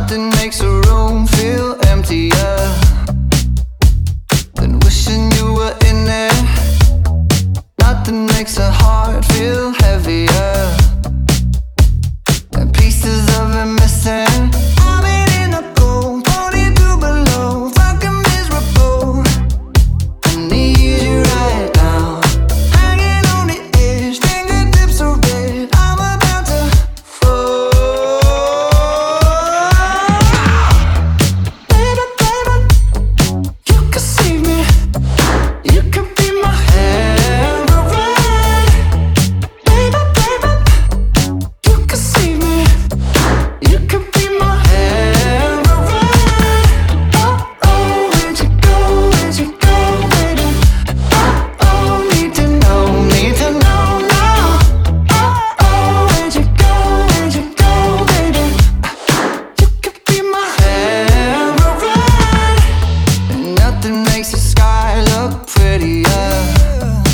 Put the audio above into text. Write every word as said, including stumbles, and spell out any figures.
Nothing makes a room feel emptier than wishing you were in there. Nothing makes a heart feel heavier than pieces of it missing. I've been in the cold, twenty-two below, fucking miserable. I need you right now, hanging on the edge, fingertips are red. I'm about to fall. Baby, baby, you can save me. You can be my heroine. Baby, baby, you can save me. You can be my heroine. Oh, oh, where'd you go? Where'd you go, baby? Oh, oh, need to know, need to know now. Oh, oh, where'd you go? Where'd you go, baby? You can be my heroine. And nothing makes the sky look prettier